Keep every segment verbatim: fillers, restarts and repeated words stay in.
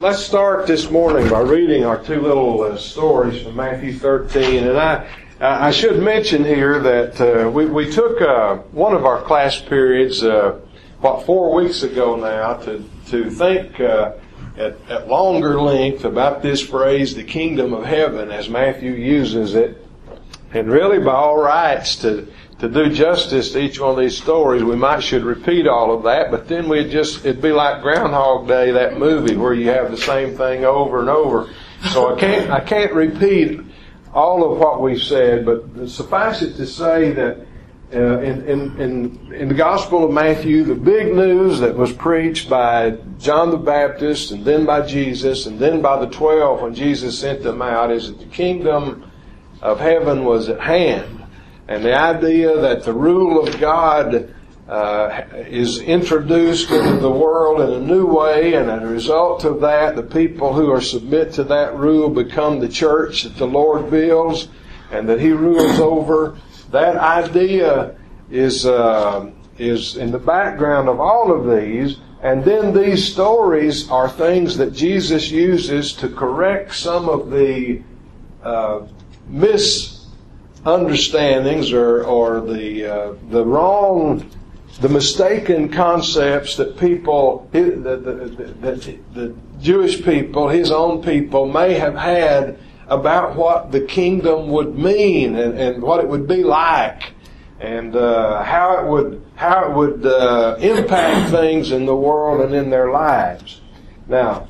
Let's start this morning by reading our two little uh, stories from Matthew thirteen. And I I should mention here that uh, we, we took uh, one of our class periods, uh, what, four weeks ago now, to, to think uh, at, at longer length about this phrase, the kingdom of heaven, as Matthew uses it. And really, by all rights, to to do justice to each one of these stories, we might should repeat all of that, but then we'd just, it'd be like Groundhog Day, that movie where you have the same thing over and over. So I can't, I can't repeat all of what we've said, but suffice it to say that uh, in, in, in, in the Gospel of Matthew, the big news that was preached by John the Baptist and then by Jesus and then by the twelve when Jesus sent them out is that the kingdom of heaven was at hand. And the idea that the rule of God uh, is introduced into the world in a new way, and as a result of that, the people who are submit to that rule become the church that the Lord builds and that He rules over. That idea is uh, is in the background of all of these. And then these stories are things that Jesus uses to correct some of the uh, mis understandings or or the uh, the wrong, the mistaken concepts that people, that the, the, the Jewish people, His own people, may have had about what the kingdom would mean and, and what it would be like, and uh, how it would how it would uh, impact things in the world and in their lives. Now,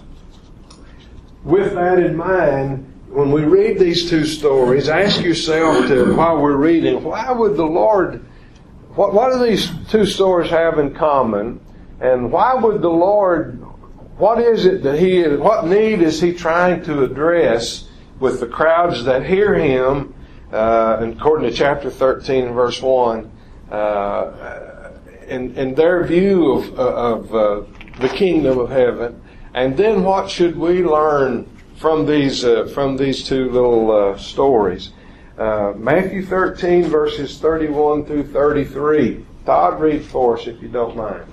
with that in mind, when we read these two stories, ask yourself to, while we're reading, why would the Lord, what, what do these two stories have in common? And why would the Lord, what is it that He, what need is He trying to address with the crowds that hear Him, uh, according to chapter thirteen and verse one, uh, in, in their view of, of uh, the kingdom of heaven? And then what should we learn from these uh, from these two little uh, stories? Uh, Matthew thirteen, verses thirty-one through thirty-three. Todd, read for us if you don't mind.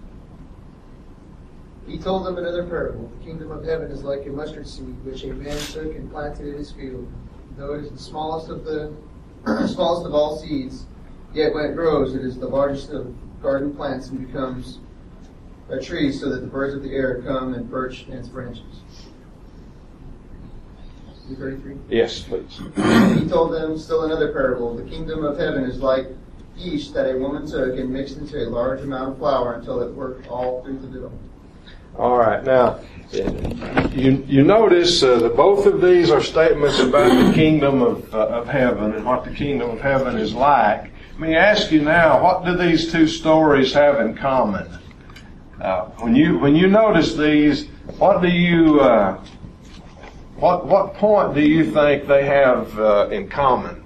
He told them another parable. The kingdom of heaven is like a mustard seed, which a man took and planted in his field. Though it is the smallest of the smallest of all seeds, yet when it grows, it is the largest of garden plants and becomes a tree, so that the birds of the air come and perch in its branches. thirty-three? Yes, please. He told them still another parable. The kingdom of heaven is like yeast that a woman took and mixed into a large amount of flour until it worked all through the dough. All right. Now, you you notice uh, that both of these are statements about the kingdom of uh, of heaven and what the kingdom of heaven is like. Let me ask you now, what do these two stories have in common? Uh, when you when you notice these, what do you uh, What what point do you think they have uh, in common?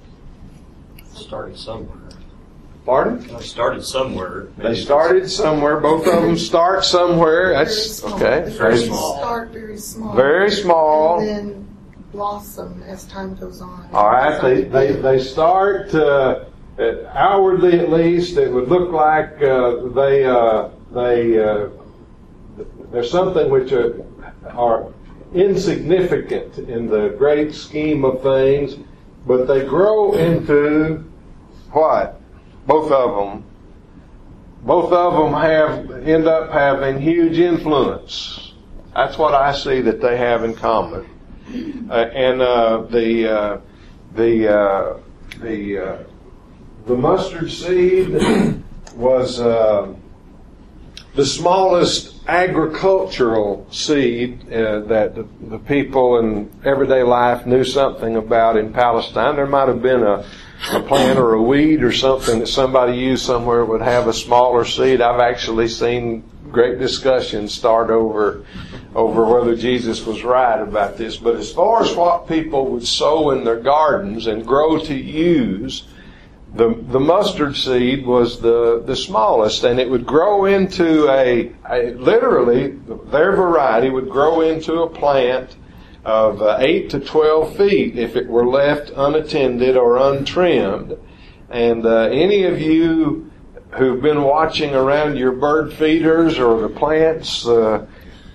Started somewhere. Pardon? They started somewhere. Maybe They started somewhere. Both of them start somewhere. That's Very okay. Small. Very They small. Start very small. Very small. And then blossom as time goes on. All right. They they they start uh, outwardly, at least. It would look like uh, they uh, they uh, there's something which are, are insignificant in the great scheme of things, but they grow into what? Both of them. Both of them have end up having huge influence. That's what I see that they have in common. Uh, and uh, the uh, the uh, the uh, the mustard seed was uh, the smallest agricultural seed uh, that the, the people in everyday life knew something about in Palestine. There might have been a, a plant or a weed or something that somebody used somewhere would have a smaller seed. I've actually seen great discussions start over over whether Jesus was right about this. But as far as what people would sow in their gardens and grow to use, The, the mustard seed was the, the smallest, and it would grow into a, a, literally, their variety would grow into a plant of uh, eight to twelve feet if it were left unattended or untrimmed. And uh, any of you who've been watching around your bird feeders or the plants, uh,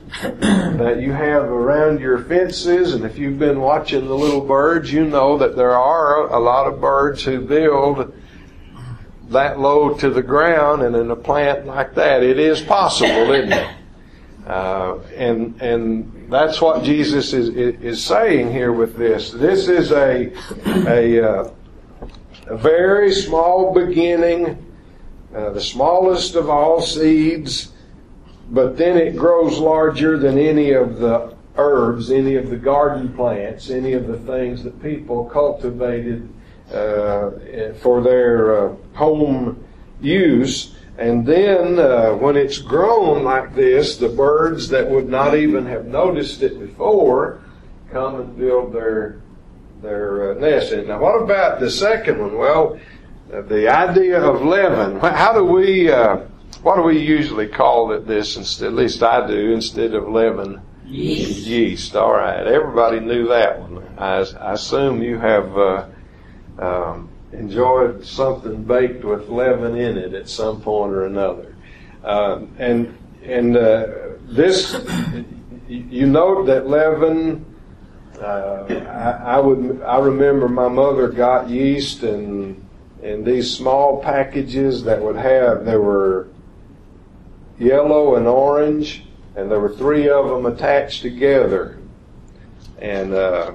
that you have around your fences, and if you've been watching the little birds, you know that there are a lot of birds who build that low to the ground, and in a plant like that, it is possible, isn't it? Uh, and and that's what Jesus is is saying here with this. This is a a, uh, a very small beginning, uh, the smallest of all seeds, but then it grows larger than any of the herbs, any of the garden plants, any of the things that people cultivated uh, for their uh, home use. And then uh, when it's grown like this, the birds that would not even have noticed it before come and build their their uh, nest in. Now, what about the second one? Well, uh, the idea of leaven. How do we? Uh, what do we usually call it? This instead, at least I do, instead of leaven. Yeast. Yeast. All right. Everybody knew that one. I, I assume you have. Uh, um, enjoyed something baked with leaven in it at some point or another. Uh, and and uh, this, you note that leaven, uh, I, I would I remember my mother got yeast in, in these small packages that would have, there were yellow and orange, and there were three of them attached together. And uh,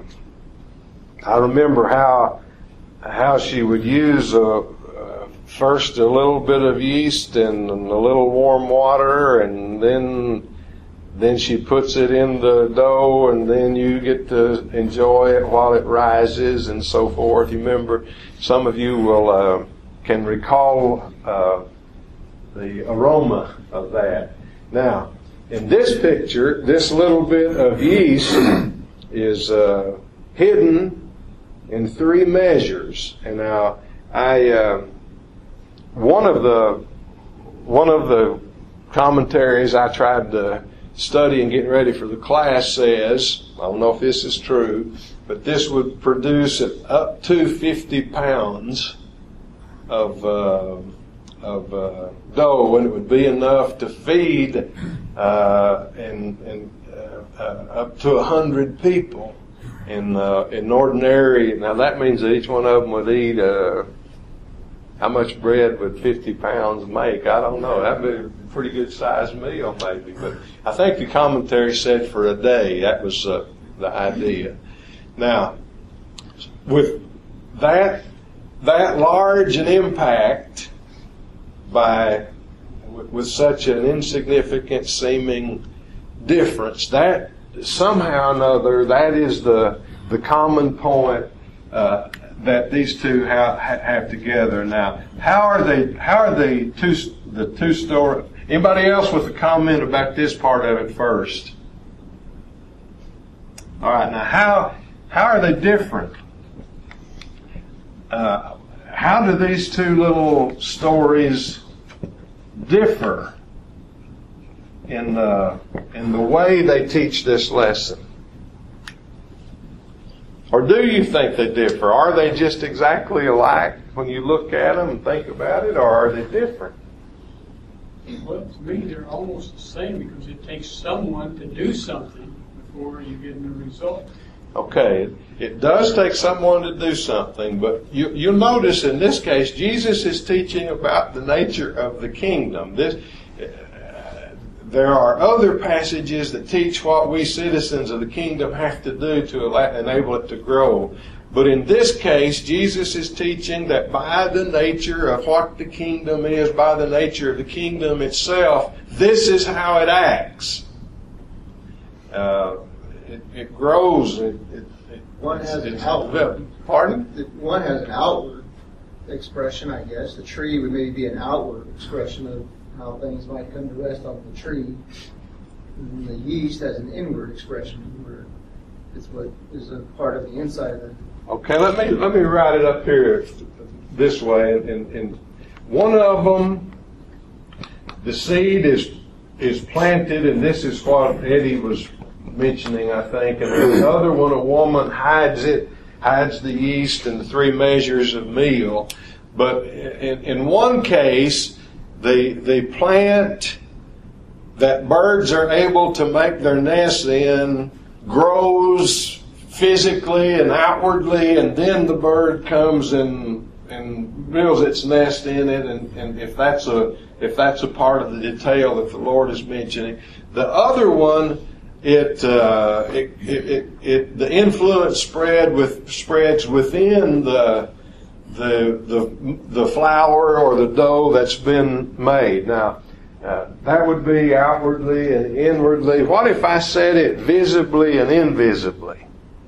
I remember how how she would use uh, uh, first a little bit of yeast and a little warm water, and then then she puts it in the dough, and then you get to enjoy it while it rises and so forth. You remember, some of you will uh, can recall uh, the aroma of that. Now, in this picture, this little bit of yeast is uh, hidden in three measures. And now, I uh, one of the one of the commentaries I tried to study and get ready for the class says, I don't know if this is true, but this would produce up to fifty pounds of uh, of uh, dough, and it would be enough to feed uh, and and uh, uh, up to a hundred people. In uh, in ordinary, now that means that each one of them would eat, uh, how much bread would fifty pounds make? I don't know. That'd be a pretty good sized meal maybe. But I think the commentary said for a day. That was uh, the idea. Now, with that, that large an impact by, with such an insignificant seeming difference, that somehow or another, that is the the common point uh, that these two have, have together. Now, how are they? How are they two the two story? Anybody else with a comment about this part of it first? All right. Now, how how are they different? Uh, how do these two little stories differ in the, in the way they teach this lesson? Or do you think they differ? Are they just exactly alike when you look at them and think about it, or are they different? Well, to me, they're almost the same, because it takes someone to do something before you get the result. Okay, it does take someone to do something, but you, you'll notice in this case, Jesus is teaching about the nature of the kingdom. This, There are other passages that teach what we citizens of the kingdom have to do to enable it to grow. But in this case, Jesus is teaching that by the nature of what the kingdom is, by the nature of the kingdom itself, this is how it acts. Uh, it, it grows. It, it, it, One has an it's outward. developed. Pardon? One has an outward expression, I guess. The tree would maybe be an outward expression of how things might come to rest on the tree. And the yeast has an inward expression, where it's what is a part of the inside of the. Okay, let me let me write it up here this way. And, and one of them, the seed is is planted, and this is what Eddie was mentioning, I think. And the other one, a woman hides it, hides the yeast and the three measures of meal. But in, in one case, They they plant that birds are able to make their nests in grows physically and outwardly, and then the bird comes and and builds its nest in it, and, and if that's a if that's a part of the detail that the Lord is mentioning. The other one, it uh, it, it, it, it the influence spread with spreads within the the the the flour or the dough that's been made. Now, uh, that would be outwardly and inwardly. What if I said it visibly and invisibly?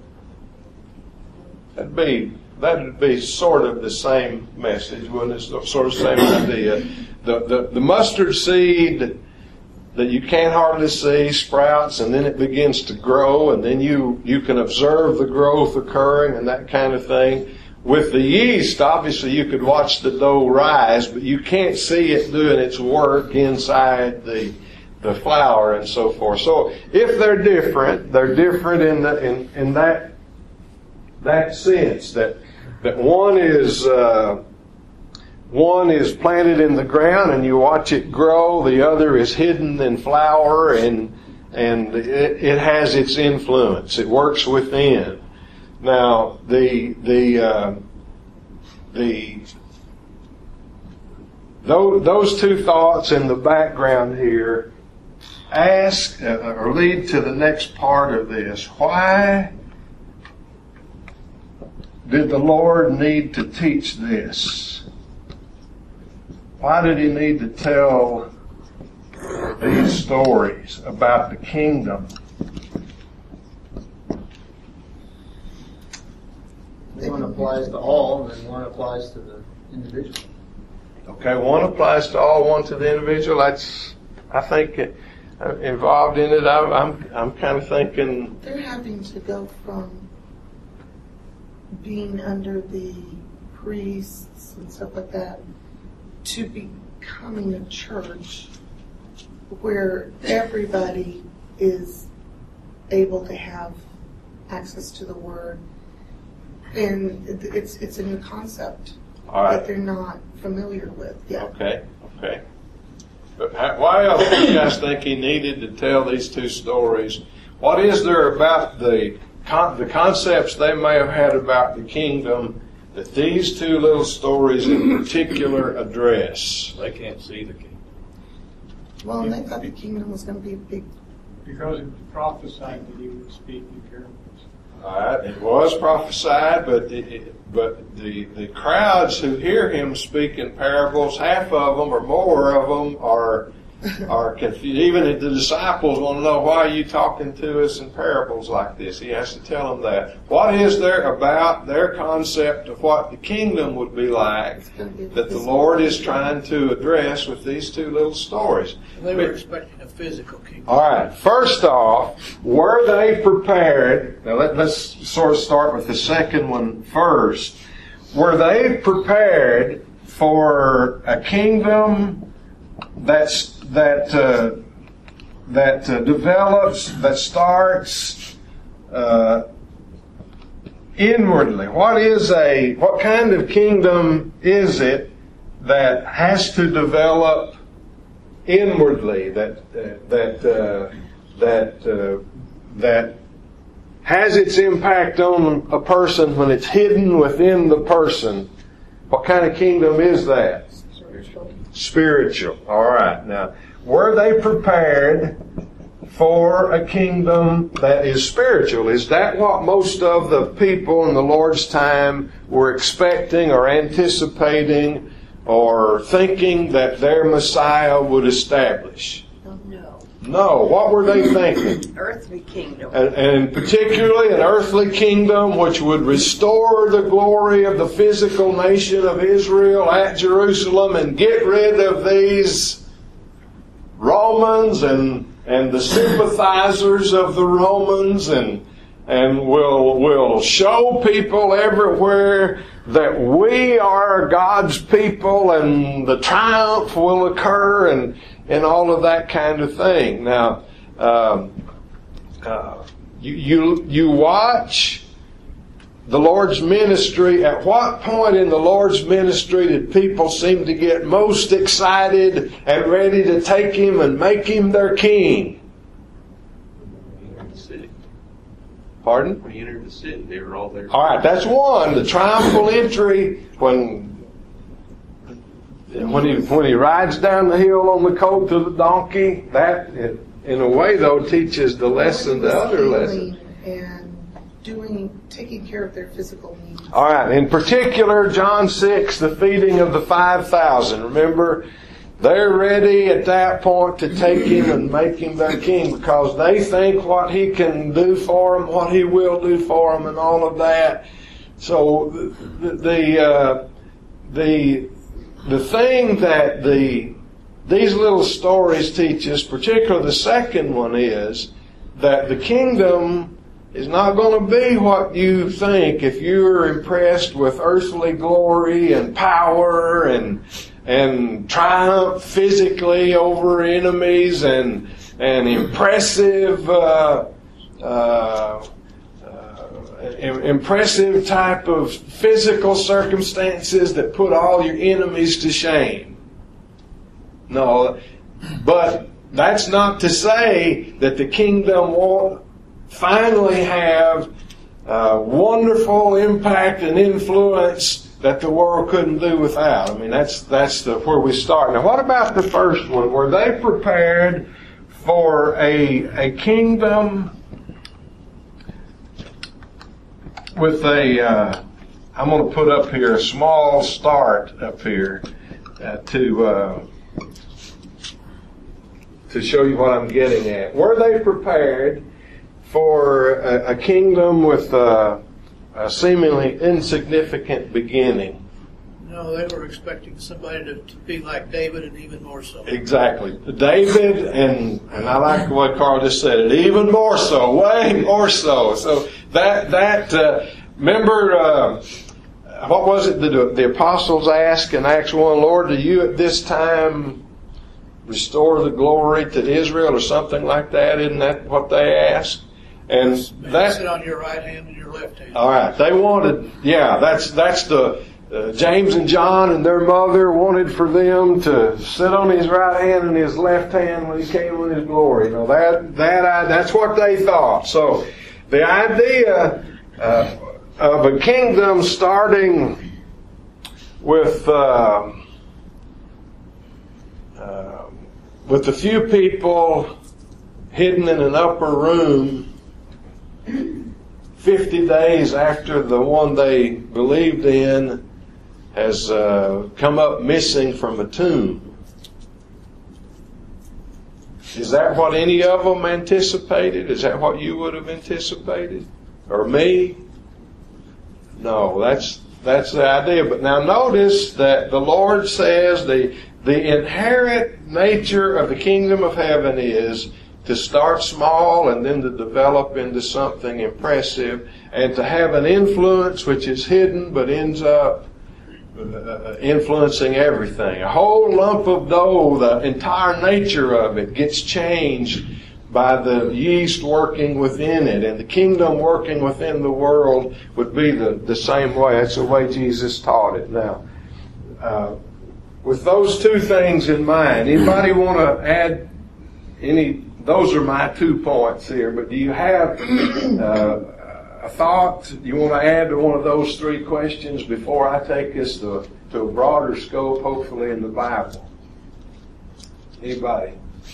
That'd be that'd be sort of the same message, wouldn't it? Sort of the same idea. The, the the mustard seed that you can't hardly see sprouts, and then it begins to grow, and then you you can observe the growth occurring and that kind of thing. With the yeast, obviously you could watch the dough rise, but you can't see it doing its work inside the the flour and so forth. So if they're different, they're different in the in, in that that sense that that one is uh, one is planted in the ground and you watch it grow. The other is hidden in flour, and and it, it has its influence. It works within. Now the the uh, the those, those two thoughts in the background here ask uh, or lead to the next part of this. Why did the Lord need to teach this? Why did He need to tell these stories about the kingdom? One applies to all, and then one applies to the individual. Okay, one applies to all, one to the individual. That's, I think, uh, involved in it. I'm, I'm, I'm kind of thinking. They're having to go from being under the priests and stuff like that to becoming a church where everybody is able to have access to the Word. And it's it's a new concept All right. that they're not familiar with yet. Okay, okay. But how, why else do you guys think He needed to tell these two stories? What is there about the con- the concepts they may have had about the kingdom that these two little stories in particular address? They can't see the kingdom. Well, and they thought the kingdom was going to be a big. Because it was prophesied that He would speak in parables. All right, it was prophesied, but it, it, but the the crowds who hear Him speak in parables, half of them or more of them are are confused. Even the disciples want to know, why are you talking to us in parables like this? He has to tell them that. What is there about their concept of what the kingdom would be like that the Lord is trying to address with these two little stories? They were expecting a physical kingdom. All right. First off, were they prepared? Now let, let's sort of start with the second one first. Were they prepared for a kingdom that's that uh, that uh, develops, that starts uh, inwardly? What is a what kind of kingdom is it that has to develop inwardly, that uh, that uh, that uh, that has its impact on a person when it's hidden within the person? What kind of kingdom is that? Spiritual. Spiritual. All right. Now, were they prepared for a kingdom that is spiritual? Is that what most of the people in the Lord's time were expecting or anticipating or thinking that their Messiah would establish? Oh, no. No. What were they thinking? Earthly kingdom. And, and particularly an earthly kingdom which would restore the glory of the physical nation of Israel at Jerusalem and get rid of these Romans and and the sympathizers of the Romans, and and will will show people everywhere that we are God's people, and the triumph will occur, and and all of that kind of thing. Now, um, uh, you you you watch the Lord's ministry, at what point in the Lord's ministry did people seem to get most excited and ready to take Him and make Him their King? When he entered the city. Pardon? When he entered the city, they were all there. All right, that's one. The triumphal entry, when when he when he rides down the hill on the colt of the donkey, that in a way though teaches the lesson, the other lesson. And doing, taking care of their physical needs. All right. In particular, John six, the feeding of the five thousand. Remember, they're ready at that point to take Him and make Him their King because they think what He can do for them, what He will do for them, and all of that. So the the uh, the the thing that the these little stories teach us, particularly the second one, is that the kingdom is not going to be what you think if you're impressed with earthly glory and power and and triumph physically over enemies and and impressive uh, uh, uh, impressive type of physical circumstances that put all your enemies to shame. No, but that's not to say that the kingdom won't finally have uh, wonderful impact and influence that the world couldn't do without. I mean, that's that's the where we start. Now, what about the first one? Were they prepared for a a kingdom with a? Uh, I'm going to put up here a small start up here uh, to uh, to show you what I'm getting at. Were they prepared for a, a kingdom with a, a seemingly insignificant beginning? No, they were expecting somebody to, to be like David and even more so. Exactly. David, and and I like what Carl just said, it even more so, way more so. So that, that uh, remember, uh, what was it that the, the apostles asked in Acts one, Lord, do you at this time restore the glory to Israel or something like that? Isn't that what they asked? And That's sit on your right hand and your left hand. All right, they wanted, yeah, that's that's the uh, James and John and their mother wanted for them to sit on His right hand and His left hand when He came in His glory. You know that that I, that's what they thought. So the idea uh, of a kingdom starting with uh, uh, with a few people hidden in an upper room fifty days after the one they believed in has uh, come up missing from a tomb. Is that what any of them anticipated? Is that what you would have anticipated? Or me? No, that's that's the idea. But now notice that the Lord says the the inherent nature of the kingdom of heaven is to start small and then to develop into something impressive and to have an influence which is hidden but ends up uh, influencing everything. A whole lump of dough, the entire nature of it gets changed by the yeast working within it, and the kingdom working within the world would be the, the same way. That's the way Jesus taught it. Now, uh, with those two things in mind, anybody want to add any? Those are my two points here, but do you have uh, a thought you want to add to one of those three questions before I take us to, to a broader scope, hopefully in the Bible? Anybody?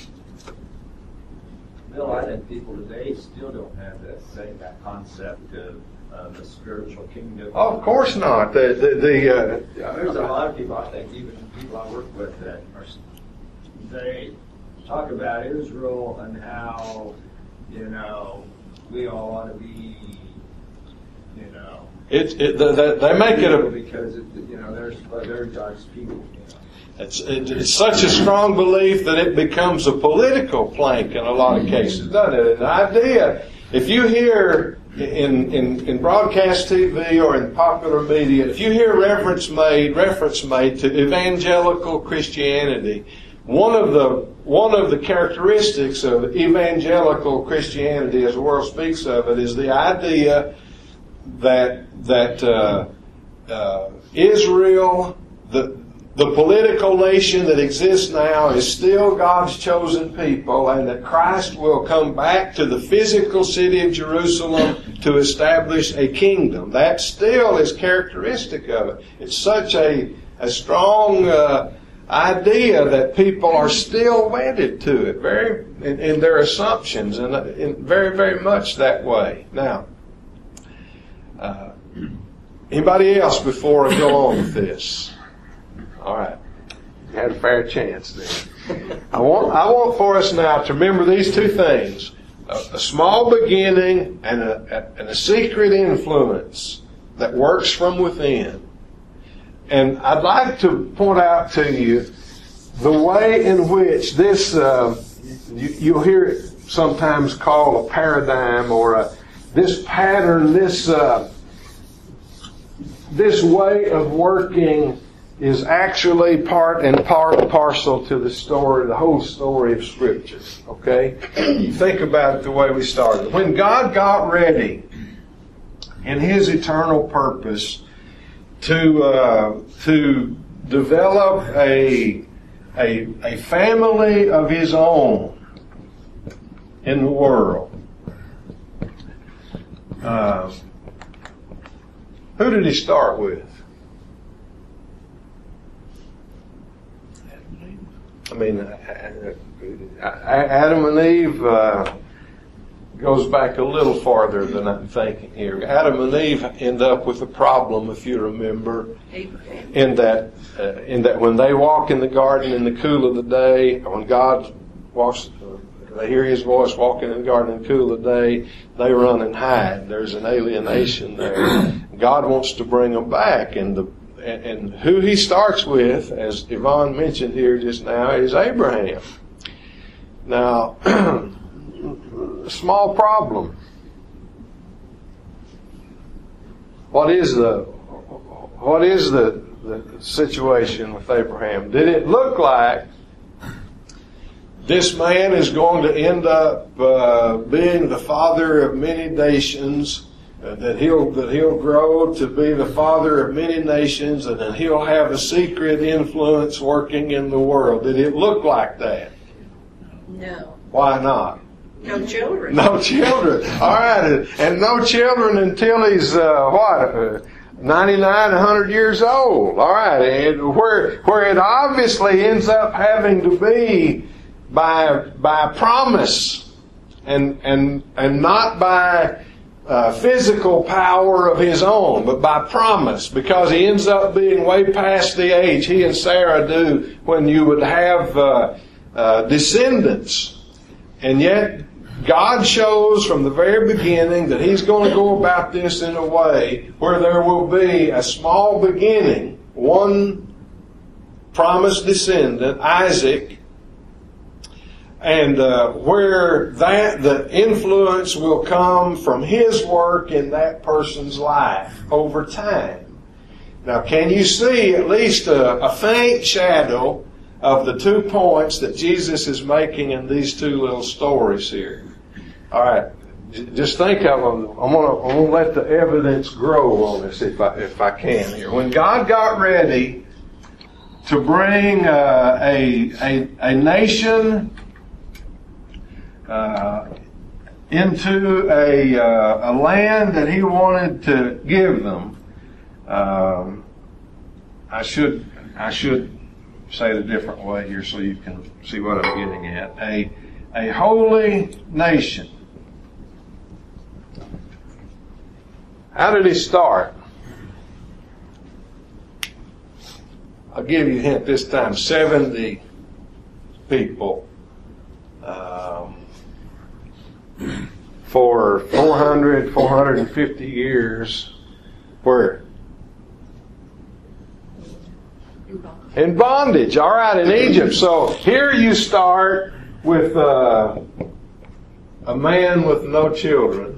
Bill, I think people today still don't have that same that concept of uh, the spiritual kingdom. Oh, of course not. The the, the uh, There's a lot of people, I think, even people I work with, that are they talk about Israel and how, you know, we all ought to be, you know, it, it the, the, they make it a because it, you know there's they're God's people. You know. It's, it, it's such a strong belief that it becomes a political plank in a lot of cases, doesn't it? An idea, if you hear in, in, in broadcast T V or in popular media, if you hear reference made, reference made to evangelical Christianity, one of the one of the characteristics of evangelical Christianity, as the world speaks of it, is the idea that that uh, uh, Israel, the the political nation that exists now, is still God's chosen people, and that Christ will come back to the physical city of Jerusalem to establish a kingdom. That still is characteristic of it. It's such a, a strong uh, idea that people are still wedded to it, very in, in their assumptions, and in very, very much that way. Now, uh, anybody else before I go on with this? All right, you had a fair chance there. I want I want for us now to remember these two things: a, a small beginning and a, a and a secret influence that works from within. And I'd like to point out to you the way in which this uh, you, you'll hear it sometimes called a paradigm or a this pattern, this uh, this way of working is actually part and part and parcel to the story, the whole story of Scripture. Okay? You think about it the way we started. When God got ready in His eternal purpose to uh, to develop a, a a family of His own in the world, uh, who did He start with? I mean, Adam and Eve uh, goes back a little farther than I'm thinking here. Adam and Eve end up with a problem, if you remember, in that uh, in that when they walk in the garden in the cool of the day, when God walks, uh, they hear His voice walking in the garden in the cool of the day, they run and hide. There's an alienation there. God wants to bring them back, and the And who He starts with, as Yvonne mentioned here just now, is Abraham. Now, small problem. What is the what is the, the situation with Abraham? Did it look like this man is going to end up uh, being the father of many nations? Uh, that he'll that he'll grow to be the father of many nations, and that he'll have a secret influence working in the world. Did it look like that? No. Why not? No children. No children. All right, and no children until he's uh, what, uh, ninety-nine, one hundred years old. All right, and where where it obviously ends up having to be by by promise, and and and not by Uh, physical power of his own, but by promise, because he ends up being way past the age he and Sarah do when you would have uh, uh, descendants. And yet God shows from the very beginning that He's going to go about this in a way where there will be a small beginning, one promised descendant, Isaac, and uh, where that the influence will come from His work in that person's life over time. Now, can you see at least a, a faint shadow of the two points that Jesus is making in these two little stories here? All right, just think of them. I'm gonna, I'm gonna let the evidence grow on this if I if I can here. When God got ready to bring uh, a a a nation Uh, into a uh, a land that He wanted to give them. Um, I should I should say it a different way here so you can see what I'm getting at. A a holy nation. How did He start? I'll give you a hint this time. Seventy people. Um, for four hundred, four hundred fifty years. Where? In bondage. All right, in Egypt. So here you start with uh, a man with no children.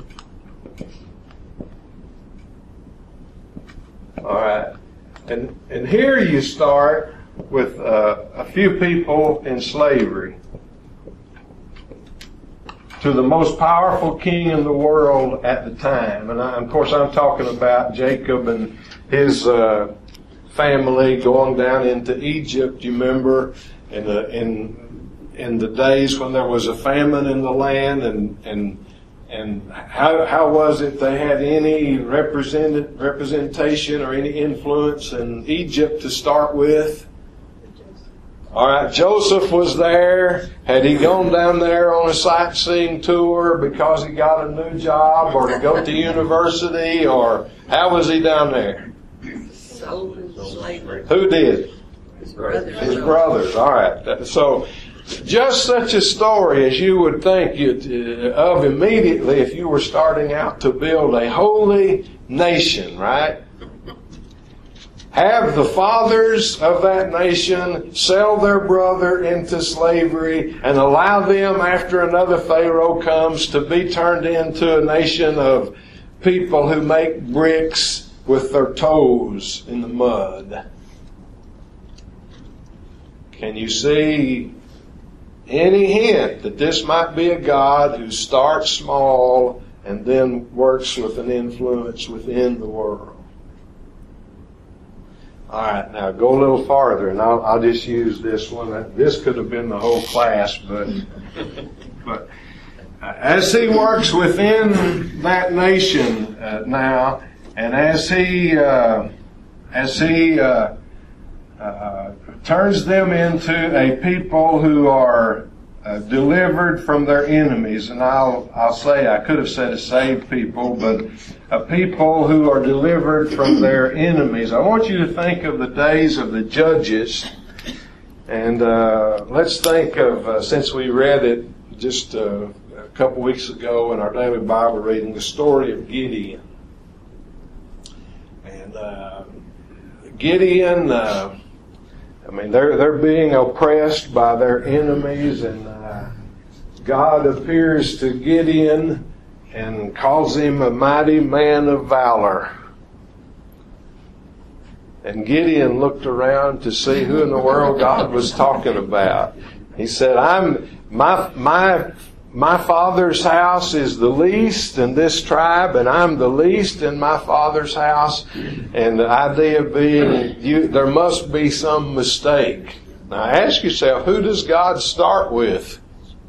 All right. And, and here you start with uh, a few people in slavery. to the most powerful king in the world at the time. And I, of course I'm talking about Jacob and his uh, family going down into Egypt. You remember in the, in, in the days when there was a famine in the land, and, and And how how was it they had any represent, representation or any influence in Egypt to start with? All right, Joseph was there. Had he gone down there on a sightseeing tour because he got a new job or to go to university, or how was he down there? Sold in slavery. Who did? His brothers. His brothers. All right. So just such a story as you would think you'd, uh, of immediately if you were starting out to build a holy nation, right? Have the fathers of that nation sell their brother into slavery and allow them, after another Pharaoh comes, to be turned into a nation of people who make bricks with their toes in the mud. Can you see any hint that this might be a God who starts small and then works with an influence within the world? All right, now go a little farther, and I'll, I'll just use this one. This could have been the whole class, but but as he works within that nation uh, now, and as he uh, as he uh, uh, turns them into a people who are uh, delivered from their enemies, and I'll I'll say I could have said a saved people, but a people who are delivered from their enemies. I want you to think of the days of the judges, and uh, let's think of uh, since we read it just uh, a couple weeks ago in our daily Bible reading, the story of Gideon. And uh, Gideon. Uh, I mean, they're they're being oppressed by their enemies, and uh, God appears to Gideon and calls him a mighty man of valor. And Gideon looked around to see who in the world God was talking about. He said, "I'm my my my father's house is the least in this tribe, and I'm the least in my father's house." And the idea being, you, there must be some mistake. Now ask yourself, who does God start with?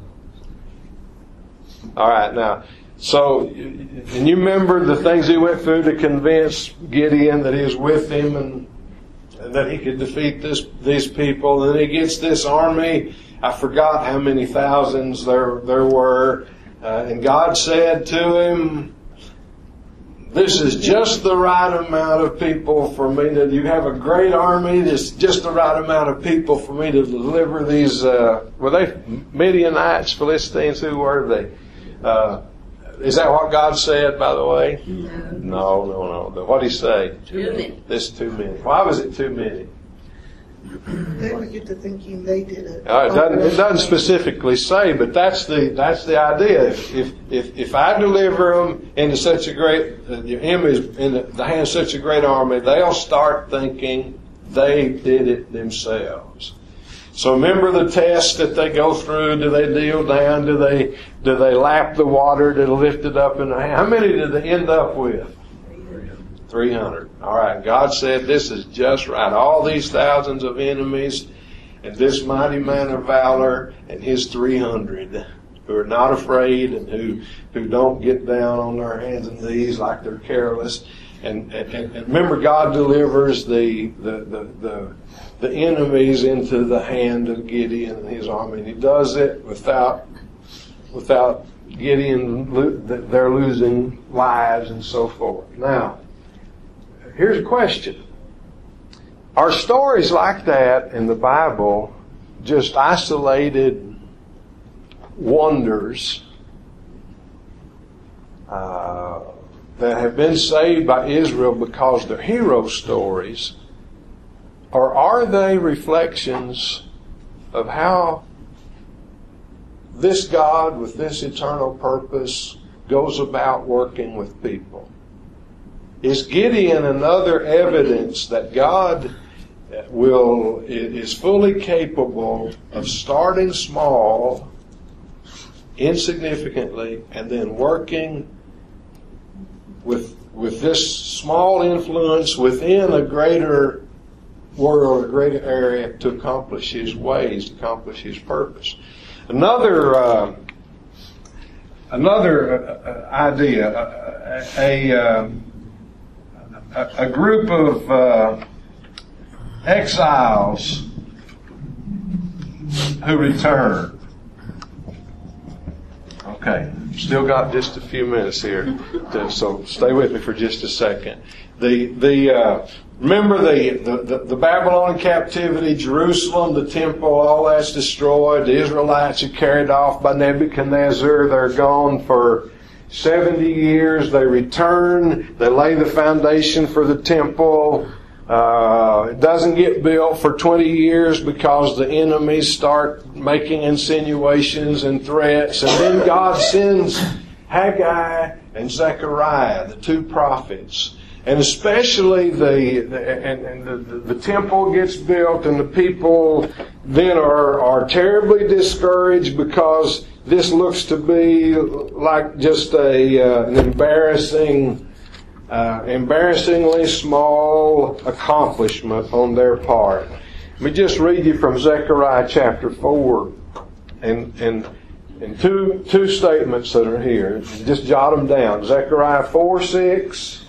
All right, now, so, and you remember the things he went through to convince Gideon that he was with him and, and that he could defeat this these people. And then he gets this army. I forgot how many thousands there there were. Uh, and God said to him, "This is just the right amount of people for me to, you have a great army, this is just the right amount of people for me to deliver these," uh, were they Midianites, Philistines, who were they? Uh, is that what God said, by the way? No, no, no. What did he say? Too many. This too many. Why was it too many? They would get to thinking they did it. Uh, it doesn't, it doesn't specifically say, but that's the that's the idea. If if if, if I deliver them into such a great uh, your image in the, the hands of such a great army, they'll start thinking they did it themselves. So remember the test that they go through. Do they kneel down? Do they do they lap the water to lift it up in the hand? How many did they end up with? three hundred. All right. God said, "This is just right. All these thousands of enemies and this mighty man of valor and his three hundred who are not afraid and who, who don't get down on their hands and knees like they're careless." And, and, and remember, God delivers the, the, the, the, the enemies into the hand of Gideon and his army. And he does it without, without Gideon, they're losing lives and so forth. Now, here's a question. Are stories like that in the Bible just isolated wonders uh, that have been saved by Israel because they're hero stories? Or are they reflections of how this God with this eternal purpose goes about working with people? Is Gideon another evidence that God will is fully capable of starting small insignificantly, and then working with with this small influence within a greater world, a greater area, to accomplish his ways, to accomplish his purpose. Another uh, another uh, idea, a a, uh, a, a group of uh, exiles who return. Okay, still got just a few minutes here, to, so stay with me for just a second. The the uh, remember the, the the Babylonian captivity, Jerusalem, the temple, all that's destroyed. The Israelites are carried off by Nebuchadnezzar. They're gone for seventy years. They return. They lay the foundation for the temple. Uh, it doesn't get built for twenty years because the enemies start making insinuations and threats. And then God sends Haggai and Zechariah, the two prophets. And especially the, the and, and the, the, the temple gets built, and the people then are, are terribly discouraged because this looks to be like just a uh, an embarrassing Uh, embarrassingly small accomplishment on their part. Let me just read you from Zechariah chapter four, and and and two two statements that are here. Just jot them down. Zechariah four six.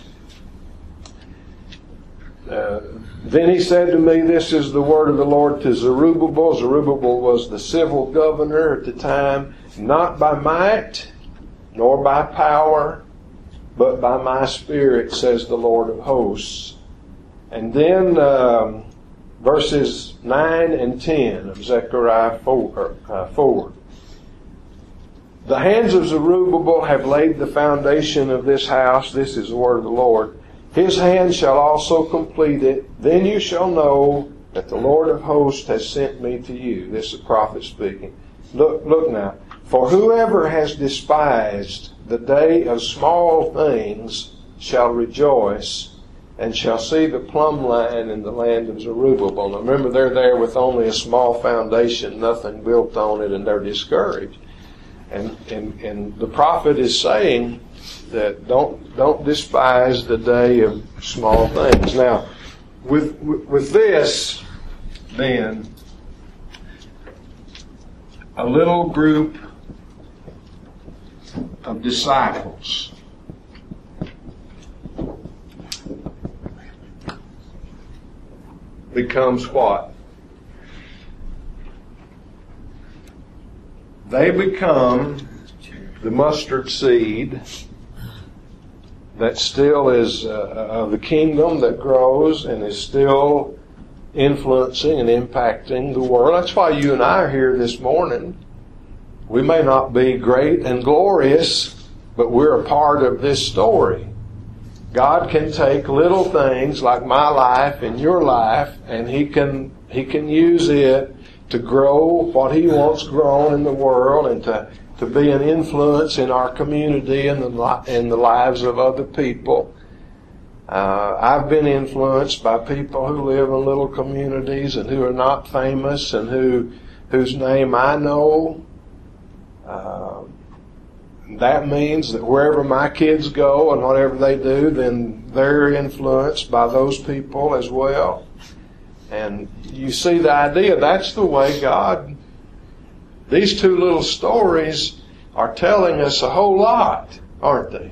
Uh, then he said to me, "This is the word of the Lord to Zerubbabel." Zerubbabel was the civil governor at the time. "Not by might, nor by power, but by my Spirit, says the Lord of hosts." And then um, verses nine and ten of Zechariah four, uh, four. "The hands of Zerubbabel have laid the foundation of this house." This is the word of the Lord. "His hand shall also complete it. Then you shall know that the Lord of hosts has sent me to you." This is the prophet speaking. Look, look now. "For whoever has despised the day of small things shall rejoice, and shall see the plumb line in the land of Zerubbabel." Now remember, they're there with only a small foundation, nothing built on it, and they're discouraged. And and and the prophet is saying that don't don't despise the day of small things. Now, with with this, then, a little group of disciples becomes what? They become the mustard seed that still is uh, of the kingdom, that grows and is still influencing and impacting the world. That's why you and I are here this morning. We may not be great and glorious, but we're a part of this story. God can take little things like my life and your life, and He can He can use it to grow what He wants grown in the world, and to, to be an influence in our community and the, in the lives of other people. Uh, I've been influenced by people who live in little communities and who are not famous and who whose name I know. Uh, that means that wherever my kids go and whatever they do, then they're influenced by those people as well. And you see the idea, that's the way God, these two little stories are telling us a whole lot, aren't they?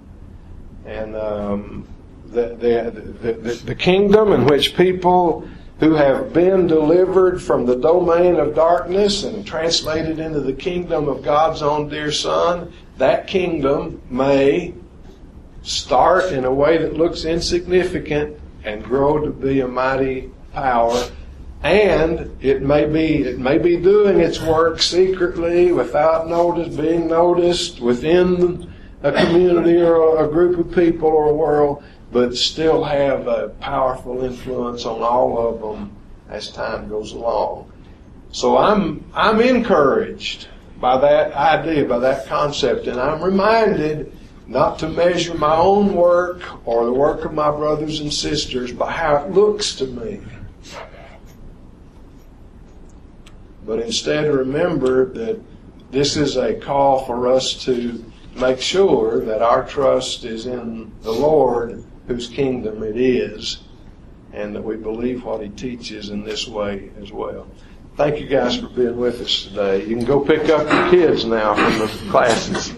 And um, the, the, the, the kingdom in which people who have been delivered from the domain of darkness and translated into the kingdom of God's own dear Son, that kingdom may start in a way that looks insignificant and grow to be a mighty power. And it may be it may be doing its work secretly, without notice, being noticed within a community or a group of people or a world, but still have a powerful influence on all of them as time goes along. So I'm I'm encouraged by that idea, by that concept, and I'm reminded not to measure my own work or the work of my brothers and sisters by how it looks to me, but instead remember that this is a call for us to make sure that our trust is in the Lord, whose kingdom it is, and that we believe what He teaches in this way as well. Thank you guys for being with us today. You can go pick up your kids now from the classes.